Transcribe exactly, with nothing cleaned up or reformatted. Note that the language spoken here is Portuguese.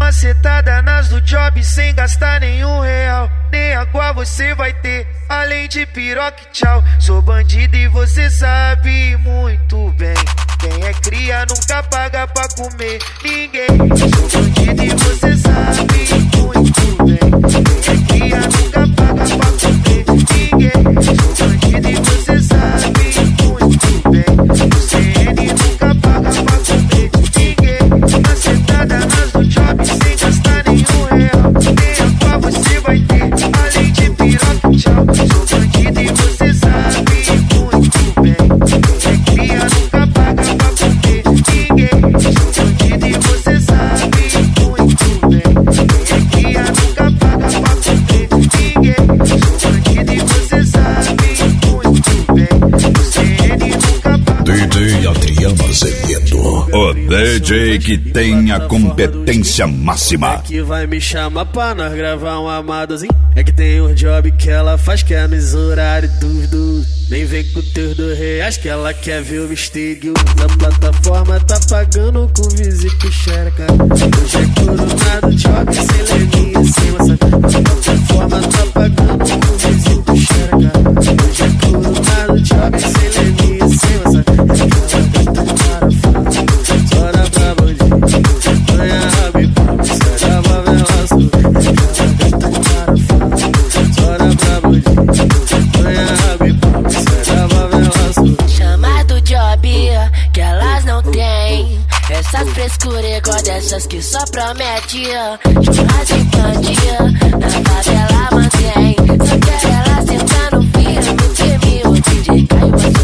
Macetada nas do job sem gastar nenhum real. Nem água você vai ter, além de piroca e tchau. Sou bandido e você sabe muito bem. Quem é cria nunca paga pra comer ninguém. Sou bandido e você sabe muito bem. Quem é cria nunca paga pra comer ninguém. Sou bandido e você sabe muito bem. O C N nunca paga pra comer ninguém. Macetada nas do job sem gastar nenhum real. Nem água você vai ter, além de piroca e tchau. Sou bandido e você sabe muito bem. Quem é cria nunca paga pra comer ninguém. Sou bandido e você sabe muito bem. Quem é cria nunca paga pra comer ninguém. Sou bandido e você sabe muito bem. O C N nunca paga. D J Adriano Azevedo, o D J que tem a competência máxima. É que vai me chamar pra nós gravar um amadozinho. É que tem um job que ela faz que é nos horários dos dois. Nem vem com teus dois reais que ela quer ver o mistério. A plataforma tá pagando com visita xereca. Hoje é coronado, job sem leninha, sem maçã. A plataforma tá pagando com visita xereca. Hoje é coronado, job sem leninha, sem maçã. Aquela gata parafuso, chora pra bandido, ganha rabo e pau, sai da favela azul. Aquela gata parafuso, chora pra bandido, ganha rabo e pau, sai da favela azul. Chama do job que elas não têm. Essas frescuras igual dessas que só promete. Churras e bandia, na favela mantém. Só quer ela sentando firme, que me o D J caiu.